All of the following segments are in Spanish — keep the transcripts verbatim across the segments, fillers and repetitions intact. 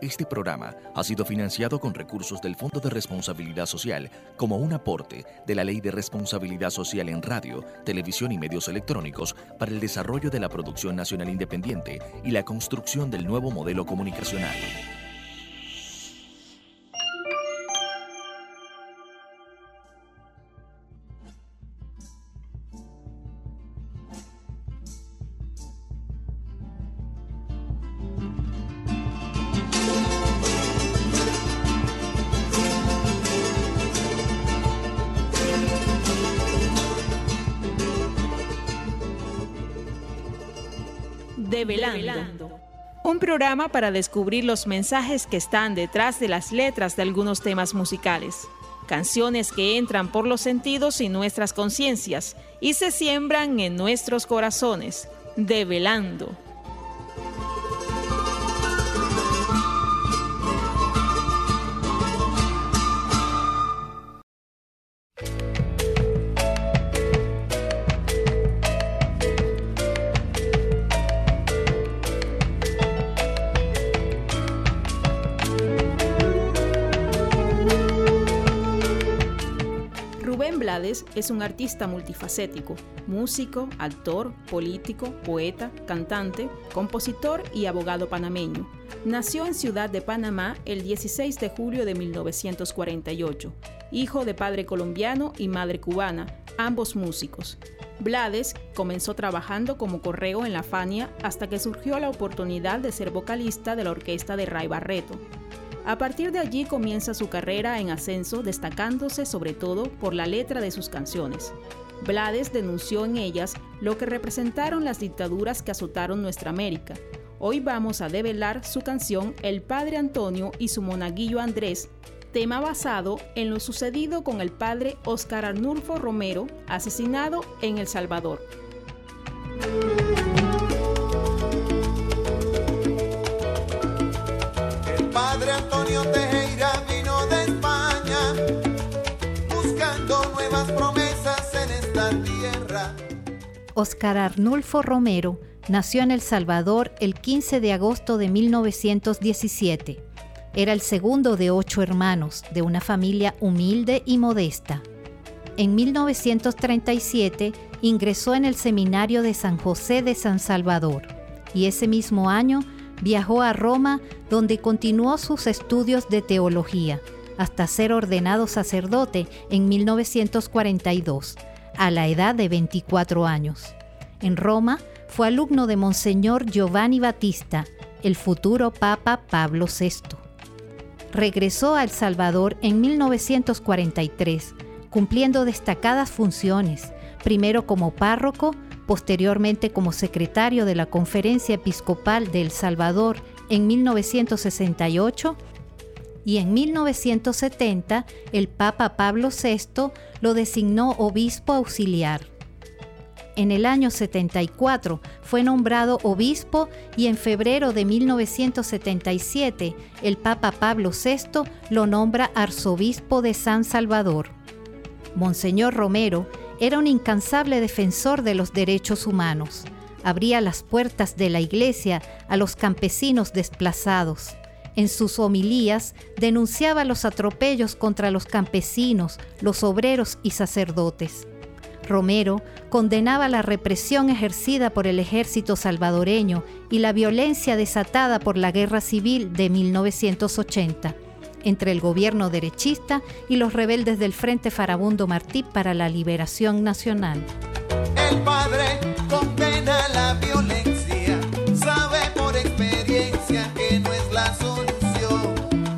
Este programa ha sido financiado con recursos del Fondo de Responsabilidad Social como un aporte de la Ley de Responsabilidad Social en Radio, Televisión y Medios Electrónicos para el desarrollo de la producción nacional independiente y la construcción del nuevo modelo comunicacional. Develando. Un programa para descubrir los mensajes que están detrás de las letras de algunos temas musicales. Canciones que entran por los sentidos y nuestras conciencias y se siembran en nuestros corazones. Develando. Rubén Blades es un artista multifacético, músico, actor, político, poeta, cantante, compositor y abogado panameño. Nació en Ciudad de Panamá el dieciséis de julio de mil novecientos cuarenta y ocho, hijo de padre colombiano y madre cubana, ambos músicos. Blades comenzó trabajando como correo en la Fania hasta que surgió la oportunidad de ser vocalista de la orquesta de Ray Barreto. A partir de allí comienza su carrera en ascenso, destacándose sobre todo por la letra de sus canciones. Blades denunció en ellas lo que representaron las dictaduras que azotaron nuestra América. Hoy vamos a develar su canción El Padre Antonio y su monaguillo Andrés, tema basado en lo sucedido con el padre Óscar Arnulfo Romero, asesinado en El Salvador. Padre Antonio Tejera vino de España buscando nuevas promesas en esta tierra. Óscar Arnulfo Romero nació en El Salvador el quince de agosto de mil novecientos diecisiete. Era el segundo de ocho hermanos, de una familia humilde y modesta. En mil novecientos treinta y siete ingresó en el Seminario de San José de San Salvador y ese mismo año viajó a Roma, donde continuó sus estudios de teología, hasta ser ordenado sacerdote en mil novecientos cuarenta y dos, a la edad de veinticuatro años. En Roma fue alumno de Monseñor Giovanni Battista, el futuro Papa Pablo sexto. Regresó a El Salvador en mil novecientos cuarenta y tres, cumpliendo destacadas funciones, primero como párroco, posteriormente como secretario de la Conferencia Episcopal de El Salvador en mil novecientos sesenta y ocho, y en mil novecientos setenta el Papa Pablo sexto lo designó obispo auxiliar. En el año setenta y cuatro fue nombrado obispo y en febrero de mil novecientos setenta y siete el Papa Pablo sexto lo nombra arzobispo de San Salvador. Monseñor Romero era un incansable defensor de los derechos humanos. Abría las puertas de la iglesia a los campesinos desplazados. En sus homilías denunciaba los atropellos contra los campesinos, los obreros y sacerdotes. Romero condenaba la represión ejercida por el ejército salvadoreño y la violencia desatada por la Guerra Civil de mil novecientos ochenta. Entre el gobierno derechista y los rebeldes del Frente Farabundo Martí para la Liberación Nacional. El padre condena la violencia, sabe por experiencia que no es la solución.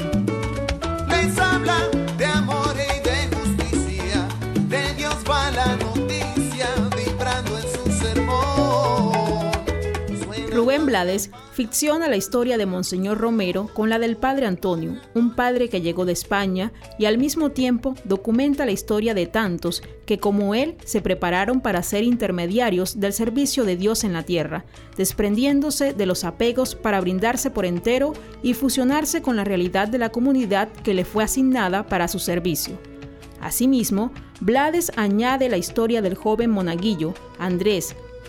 Les habla de amor y de justicia, de Dios va la noticia, vibrando en su sermón. Suena Rubén Blades ficciona la historia de Monseñor Romero con la del Padre Antonio, un padre que llegó de España, y al mismo tiempo documenta la historia de tantos que como él se prepararon para ser intermediarios del servicio de Dios en la tierra, desprendiéndose de los apegos para brindarse por entero y fusionarse con la realidad de la comunidad que le fue asignada para su servicio. Asimismo, Blades añade la historia del joven monaguillo, Andrés,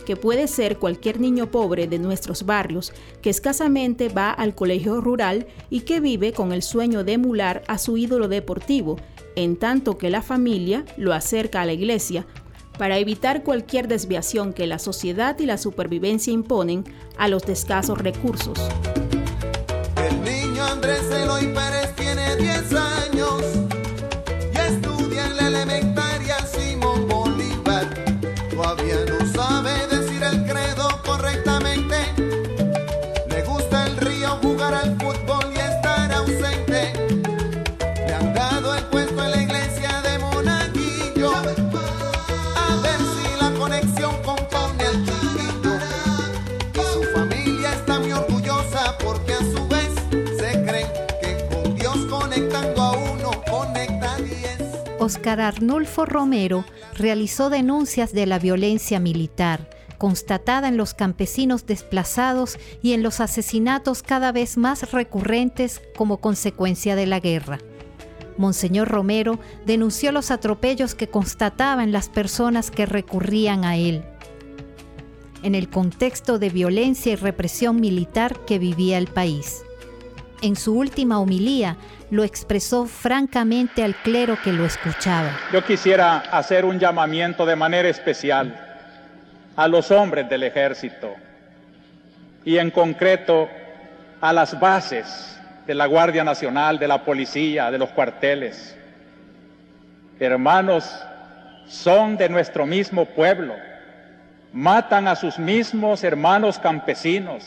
que puede ser cualquier niño pobre de nuestros barrios que escasamente va al colegio rural y que vive con el sueño de emular a su ídolo deportivo, en tanto que la familia lo acerca a la iglesia para evitar cualquier desviación que la sociedad y la supervivencia imponen a los de escasos recursos. El niño Andrés Eloy Pérez tiene diez años y estudia en la elementaria Simón Bolívar. Todavía no sabe decir el credo correctamente. Le gusta el río, jugar al fútbol y estar ausente. Le han dado el puesto en la iglesia de Monaguillo. A ver si la conexión compone al chiquillo. Y su familia está muy orgullosa porque a su vez se creen que con Dios conectando a uno conecta a diez. Óscar Arnulfo Romero realizó denuncias de la violencia militar, constatada en los campesinos desplazados y en los asesinatos cada vez más recurrentes como consecuencia de la guerra. Monseñor Romero denunció los atropellos que constataba en las personas que recurrían a él, en el contexto de violencia y represión militar que vivía el país. En su última homilía, lo expresó francamente al clero que lo escuchaba. Yo quisiera hacer un llamamiento de manera especial a los hombres del ejército y en concreto a las bases de la Guardia Nacional, de la policía, de los cuarteles. Hermanos, son de nuestro mismo pueblo, matan a sus mismos hermanos campesinos.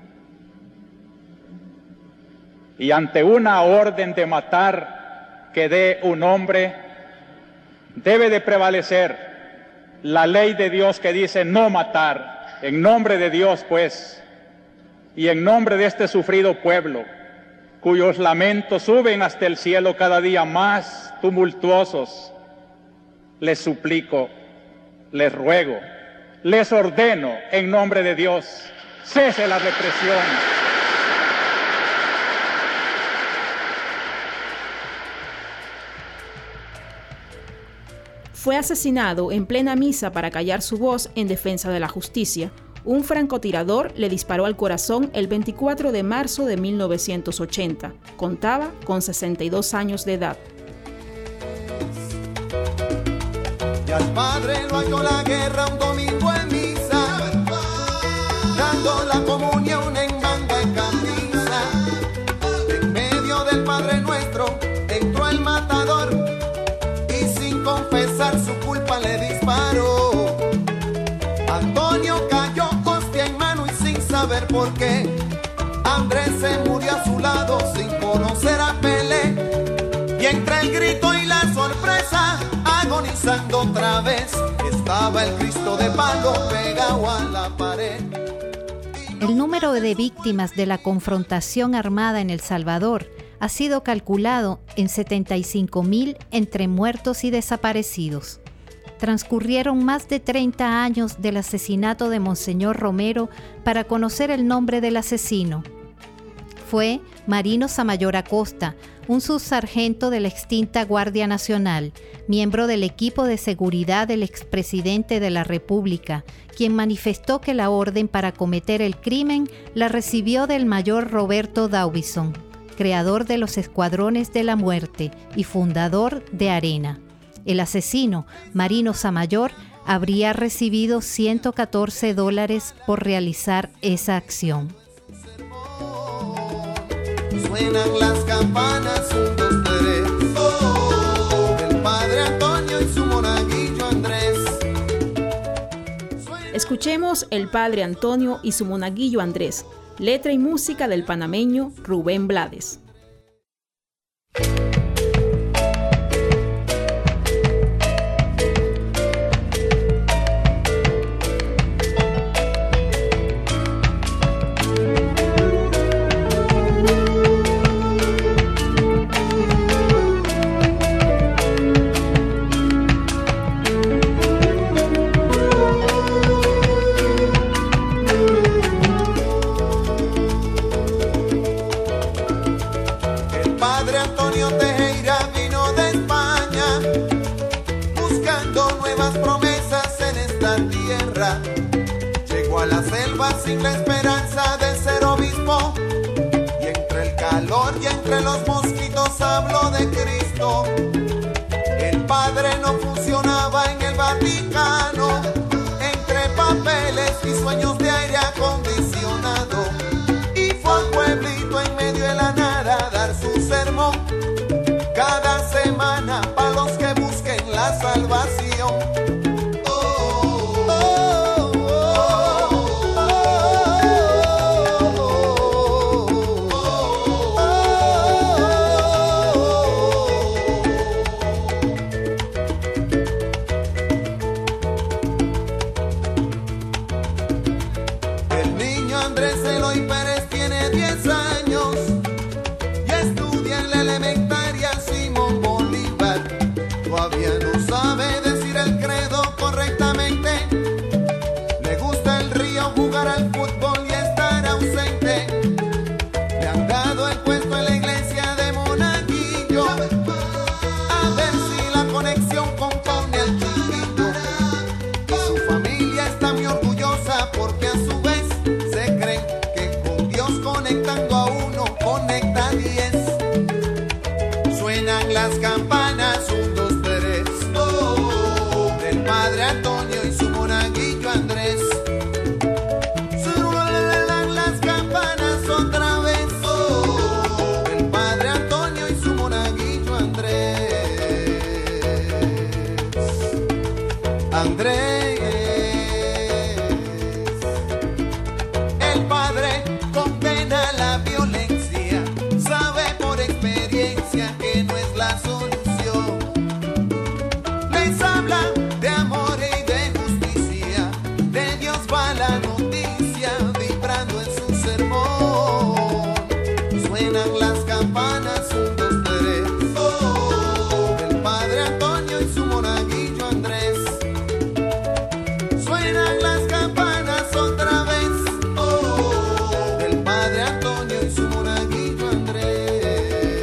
Y ante una orden de matar que dé un hombre, debe de prevalecer la ley de Dios que dice no matar. En nombre de Dios, pues, y en nombre de este sufrido pueblo, cuyos lamentos suben hasta el cielo cada día más tumultuosos, les suplico, les ruego, les ordeno en nombre de Dios, cese la represión. Fue asesinado en plena misa para callar su voz en defensa de la justicia. Un francotirador le disparó al corazón el veinticuatro de marzo de mil novecientos ochenta. Contaba con sesenta y dos años de edad. Y al padre lo halló la guerra un domingo en misa, dando la comunión en manga y camisa. En medio del Padre Nuestro entró el matador y sin confesar su culpa le disparó. Antonio cayó hostia en mano y sin saber por qué. Andrés se murió a su lado sin conocer a Pelé. Y entre el grito y la sorpresa, agonizando otra vez, estaba el Cristo de palo pegado a la pared. El número de víctimas de la confrontación armada en El Salvador ha sido calculado en setenta y cinco mil entre muertos y desaparecidos. Transcurrieron más de treinta años del asesinato de Monseñor Romero para conocer el nombre del asesino. Fue Marino Samayor Acosta, un subsargento de la extinta Guardia Nacional, miembro del equipo de seguridad del expresidente de la República, quien manifestó que la orden para cometer el crimen la recibió del mayor Roberto Daubison, creador de los Escuadrones de la Muerte y fundador de Arena. El asesino, Marino Samayor, habría recibido ciento catorce dólares por realizar esa acción. Suenan las campanas, un, dos, tres. Oh, el padre Antonio y su monaguillo Andrés. Escuchemos El Padre Antonio y su monaguillo Andrés, letra y música del panameño Rubén Blades. iba sin la esperanza de ser obispo, y entre el calor y entre los mosquitos habló de Cristo. El padre no funcionaba en el Vaticano, entre papeles y sueños de aire acondicionado, y fue a un pueblito en medio de la nada a dar su sermón cada semana para los que busquen la salvación. Las campanas, un, dos, tres, oh, del padre Antonio y su monaguillo Andrés. Suenan las campanas otra vez, oh, del padre Antonio y su monaguillo Andrés. Andrés, el padre condena la violencia, sabe por experiencia que no es la solución. Les habla de amor y de justicia, de Dios va la noticia vibrando en su sermón. Suenan las campanas, un, dos, tres, oh, del padre Antonio y su monaguillo Andrés. Suenan las campanas otra vez, oh, del padre Antonio y su monaguillo Andrés.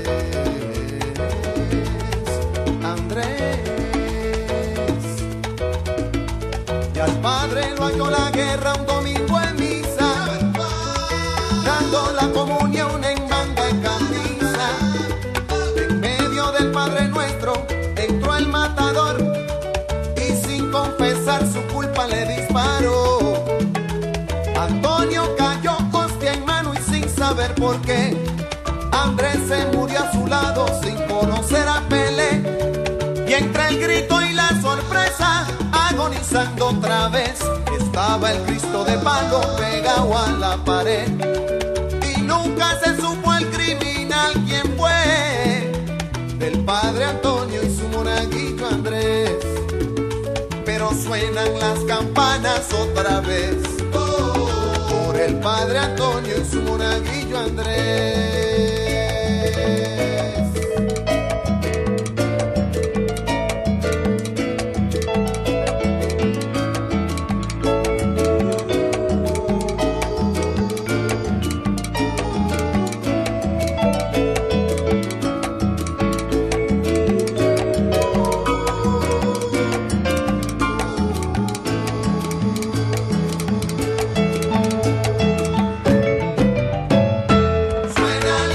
Y al padre lo halló la guerra un domingo en misa, dando la comunión en manga y camisa. En medio del Padre Nuestro entró el matador y sin confesar su culpa le disparó. Antonio cayó hostia en mano y sin saber por qué, Andrés se murió a su lado sin conocer a Pelé. Y entre el grito y la sorpresa, agonizando otra vez, estaba el Cristo de palo pegado a la pared. Y nunca se supo el criminal quién fue, del padre Antonio y su monaguillo Andrés. Pero suenan las campanas otra vez, oh, por el padre Antonio y su monaguillo Andrés. Suenan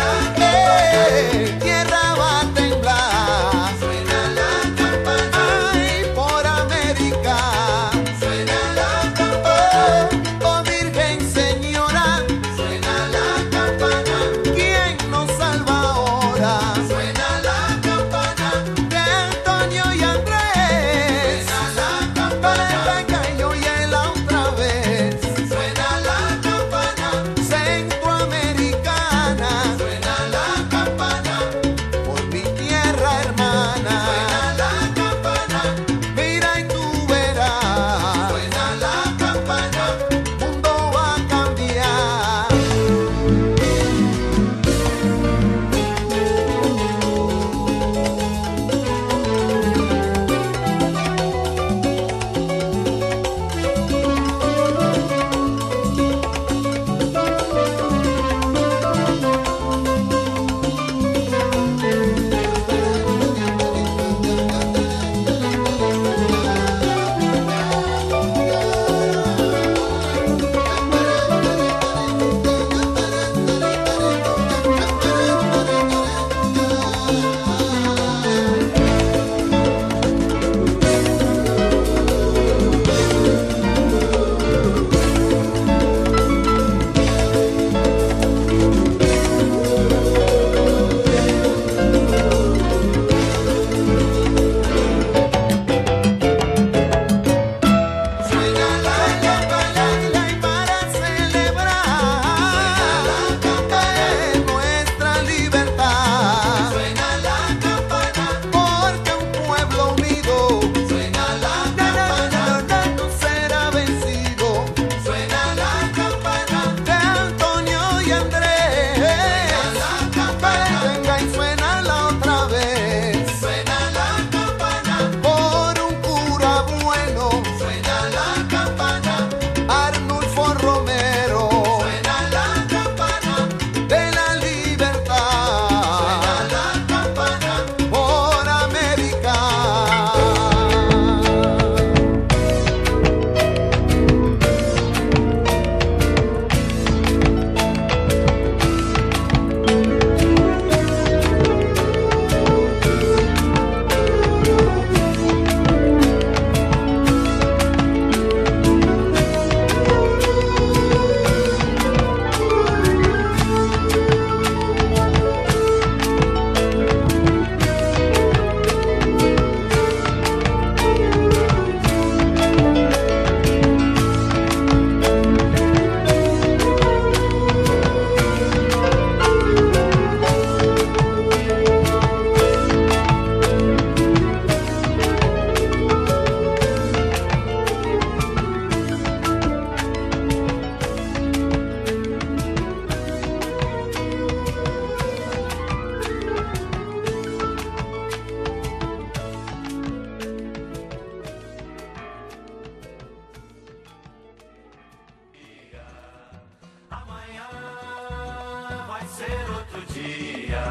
ser otro día,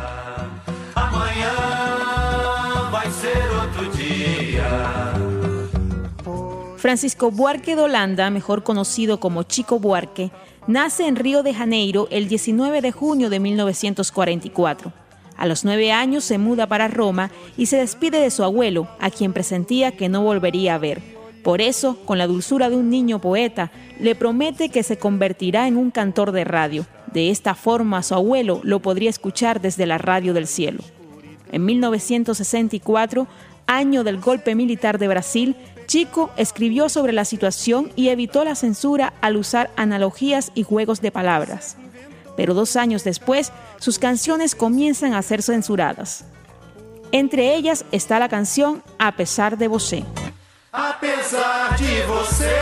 amanhã vai ser otro día. Francisco Buarque de Holanda, mejor conocido como Chico Buarque, nace en Río de Janeiro el diecinueve de junio de mil novecientos cuarenta y cuatro. A los nueve años se muda para Roma y se despide de su abuelo, a quien presentía que no volvería a ver. Por eso, con la dulzura de un niño poeta, le promete que se convertirá en un cantor de radio. De esta forma, su abuelo lo podría escuchar desde la radio del cielo. En mil novecientos sesenta y cuatro, año del golpe militar de Brasil, Chico escribió sobre la situación y evitó la censura al usar analogías y juegos de palabras. Pero dos años después, sus canciones comienzan a ser censuradas. Entre ellas está la canción A pesar de você. A pesar de você,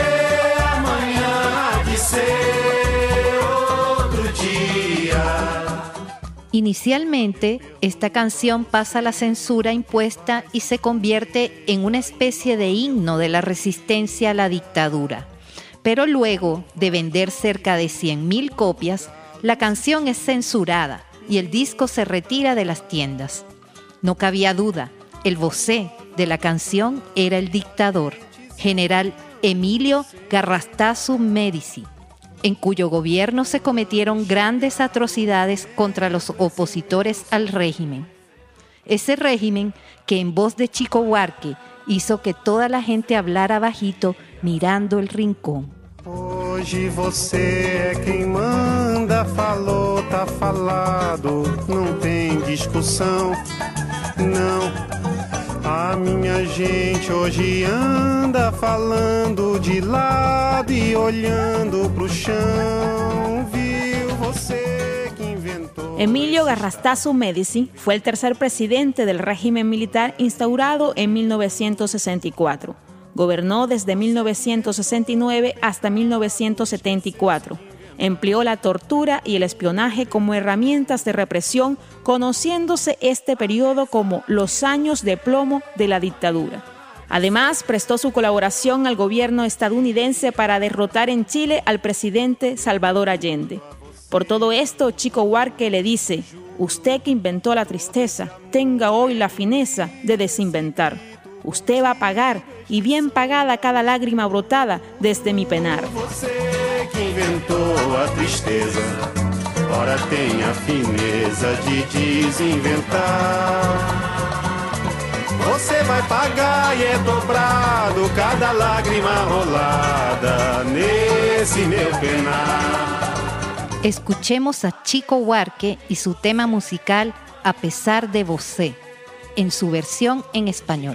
amanhã há de ser outro dia. Inicialmente, esta canción pasa la censura impuesta y se convierte en una especie de himno de la resistencia a la dictadura. Pero luego de vender cerca de cien mil copias, la canción es censurada y el disco se retira de las tiendas. No cabía duda, el vocé de la canción era el dictador, general Emílio Garrastazu Médici, en cuyo gobierno se cometieron grandes atrocidades contra los opositores al régimen. Ese régimen que en voz de Chico Buarque hizo que toda la gente hablara bajito mirando el rincón. Hoje você é quem manda, falou, tá falado, não tem discussão, não. A minha gente hoje anda falando de lado e olhando pro chão, viu você que inventou. Emílio Garrastazu Médici fue el tercer presidente del régimen militar instaurado en mil novecientos sesenta y cuatro. Gobernó desde mil novecientos sesenta y nueve hasta mil novecientos setenta y cuatro. Empleó la tortura y el espionaje como herramientas de represión, conociéndose este periodo como los años de plomo de la dictadura. Además, prestó su colaboración al gobierno estadounidense para derrotar en Chile al presidente Salvador Allende. Por todo esto, Chico Buarque le dice: usted que inventó la tristeza, tenga hoy la fineza de desinventar. Usted va a pagar, y bien pagada cada lágrima brotada desde mi penar. Você que inventou a tristeza, ora tem a fineza de desinventar. Você vai pagar e é dobrado cada lágrima rolada nesse meu penar. Escuchemos a Chico Buarque y su tema musical A pesar de você, en su versión en español.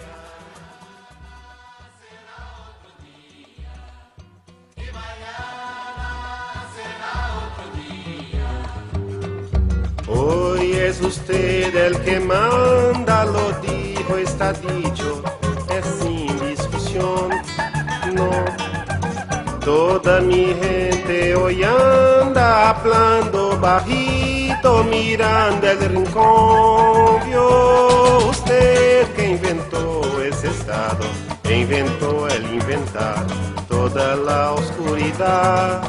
Hoy es usted el que manda, lo dijo, está dicho, es sin discusión, no. Toda mi gente hoy anda hablando bajito, mirando el rincón. Vio usted que inventó ese estado, que inventó el inventar toda la oscuridad.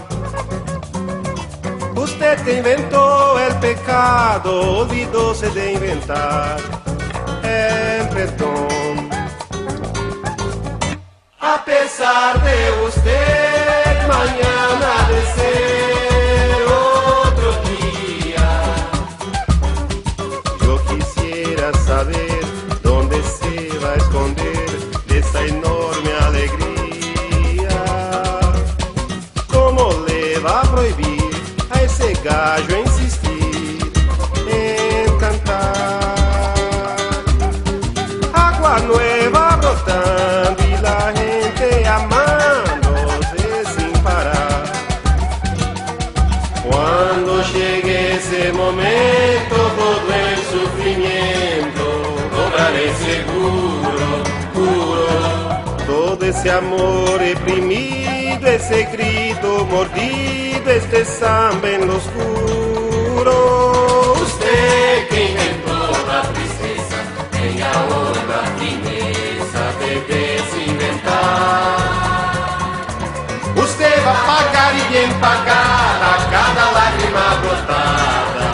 Usted que inventó el pecado, olvidóse de inventar el perdón. A pesar de usted, mañana ha de ser otro día. Yo quisiera saber dónde se va a esconder de esa enorme alegría. ¿Cómo le va a prohibir a ese gallo insistir en cantar? Agua nueva brotando y la gente amándose sin parar. Cuando llegue ese momento, todo el sufrimiento cobraré seguro, juro. Todo ese amor reprimido, ese grito mordido, este samba en lo oscuro. Usted que inventó la tristeza, tenga ahora la fineza de desinventar. Usted va a pagar y bien pagada cada lágrima brotada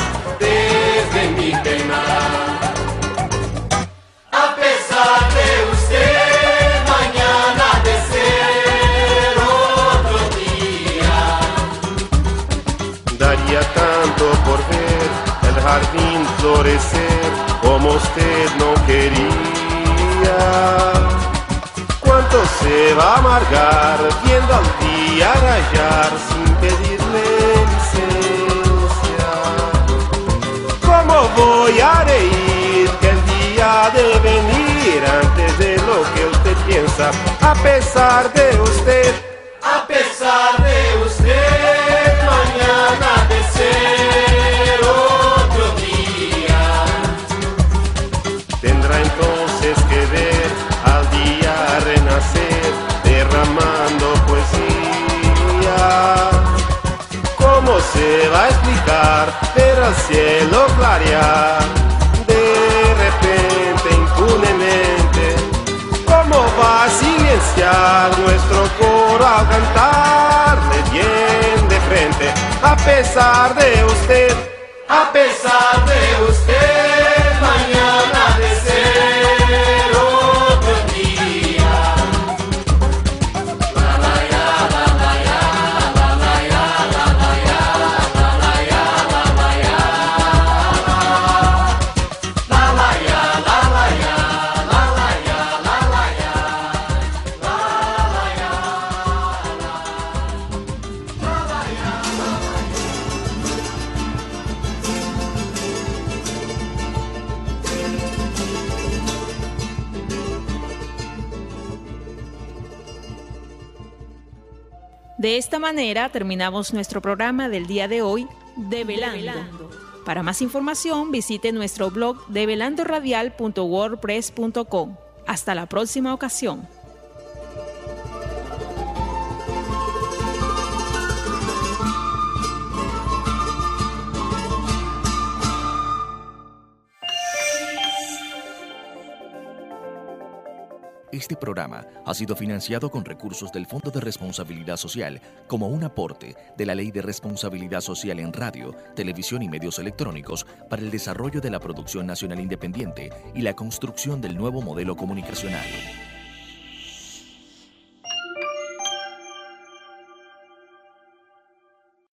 había tanto por ver, el jardín florecer como usted no quería. ¿Cuánto se va a amargar viendo al día rayar sin pedirle licencia? ¿Cómo voy a reír que el día de venir antes de lo que usted piensa? A pesar de usted, a pesar de usted, mañana de ser otro día. Tendrá entonces que ver al día renacer, derramando poesía. ¿Cómo se va a explicar ver al cielo clarear de repente, impunemente? ¿Cómo va a silenciar nuestro coro al cantarle bien de frente? A pesar de usted, a pesar de usted, mañana de ser otro día. La la ya, la la ya, la la ya, la la ya, la la ya, la la ya, la la ya, la la ya, la la ya, la la ya, la la ya, la la ya. De esta manera terminamos nuestro programa del día de hoy, Develando. Develando. Para más información visite nuestro blog develando radial punto wordpress punto com. Hasta la próxima ocasión. Este programa ha sido financiado con recursos del Fondo de Responsabilidad Social como un aporte de la Ley de Responsabilidad Social en Radio, Televisión y Medios Electrónicos para el desarrollo de la producción nacional independiente y la construcción del nuevo modelo comunicacional.